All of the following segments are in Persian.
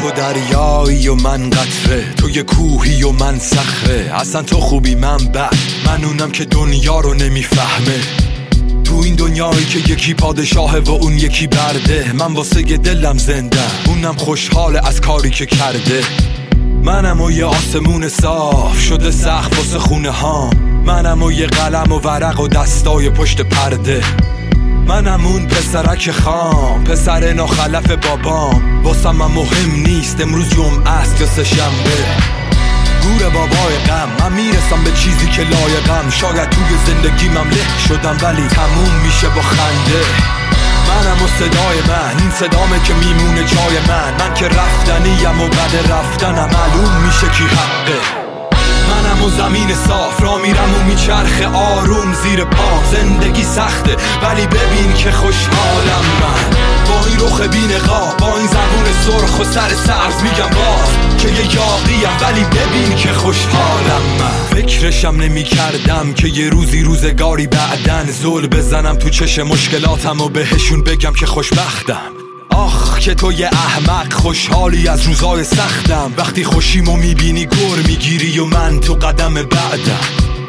تو دریایی و من قطره، تو یه کوهی و من صخره. اصلا تو خوبی من بد، من اونم که دنیا رو نمیفهمه. تو این دنیایی که یکی پادشاهه و اون یکی برده، من واسه دلم زنده، اونم خوشحاله از کاری که کرده. منم و یه آسمون صاف شده سقف واسه خونه هام، منم و یه قلم و ورق و دستای پشت پرده. منم اون پسرک خام، پسر ناخلف بابام. واسم من مهم نیست امروز جمعه است یا سه‌شنبه. گور بابای غم، من میرسم به چیزی که لایقم. شاید توی زندگیمم له شدم ولی تموم میشه با خنده. منم و صدای من، این صدامه که میمونه جای من که رفتنیم و بعد رفتنم معلوم میشه کی حقه. منم و زمین صاف را میرم و میچرخه آروم زیر پام. زندگی سخته ولی ببین که خوشحالم من. با این رخ بی نقاب، با این زبون سرخ و سر سبز میگم باز که یه یاقیم، ولی ببین که خوشحالم من. فکرشم نمی کردم که یه روزی روزگاری بعدن زل بزنم تو چش مشکلاتم و بهشون بگم که خوشبختم. آخ که تو یه احمق، خوشحالی از روزای سختم. وقتی خوشیمو میبینی گر میگیری و من تو قدم بعدم.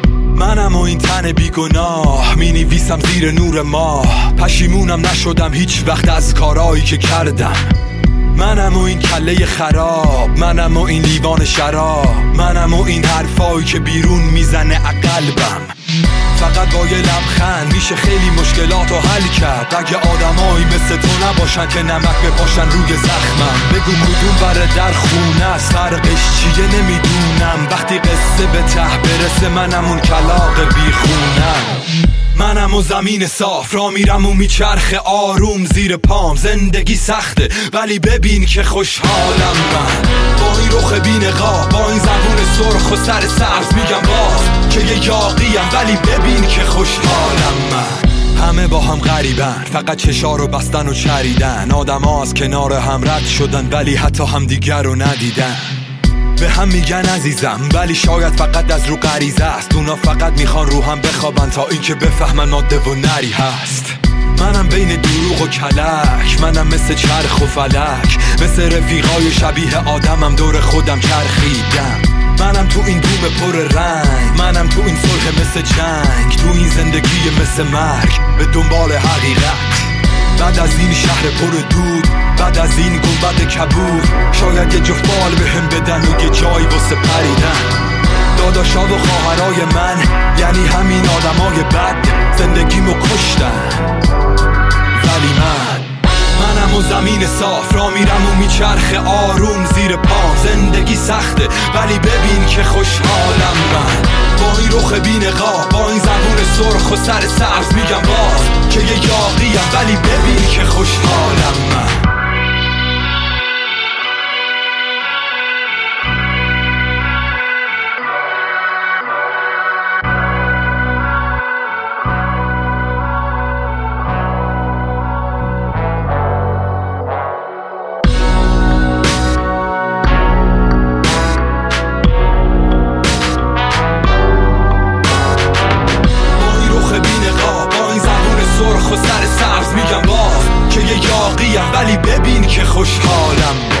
منم و این تن بیگناه، مینویسم زیر نور ماه. پشیمونم نشدم هیچ وقت از کارایی که کردم. منم و این کله خراب، منم و این لیوان شراب، منم و این حرفایی که بیرون میزنه قلبم. فقط با یه لبخند میشه خیلی مشکلاتو حل کرد. اگه آدمایی مثل تو نباشن که نمک بپاشن روی زخمم. بگو کدوم بره در خونه است، فرقش چیه نمیدونم. وقتی قصه به ته برسه منم اون کلاغ بیخونم. منم و زمین صاف را میرم و میچرخه آروم زیر پام. زندگی سخته ولی ببین که خوشحالم من. با این رخ بی نقاب، با این زبون سرخ و سر سبز میگم باز که یه یاقیم، ولی ببین که خوشحالم من. همه با هم غریبن، فقط چشا رو بستن و چریدن. آدم ها از کنار هم رد شدن ولی حتی هم دیگر رو ندیدن. به هم میگن عزیزم ولی شاید فقط از رو غریزه است. اونا فقط میخوان رو هم بخوابن تا اینکه بفهمن ماده و نری هست. منم بین دروغ و کلک، منم مثل چرخ و فلک. مثل رفیقای شبیه آدمم دور خودم چرخیدم. منم تو این دوم پر رنگ، منم تو این صلح مثل جنگ. تو این زندگی مثل مرگ به دنبال حقیقت. بعد از این شهر پر دود، بعد از این گنبد کبود، شاید یه جفت بال بهم بدن و یه جایی واسه پریدن. داداشا و خواهرای من یعنی همین آدمای بد زندگیمو کشتن. ولی منم و زمین صاف را میرم و میچرخه آروم زیر پام. زندگی سخته ولی ببین که خوشحالم من. با این رخ بی نقاب، با این زبون سرخ و سر سبز میگم باز که یه یاقیم، ولی ببین که خوشحالم من. سرخ و سر سبز میگم باز که یه یاقیم، ولی ببین که خوشحالم.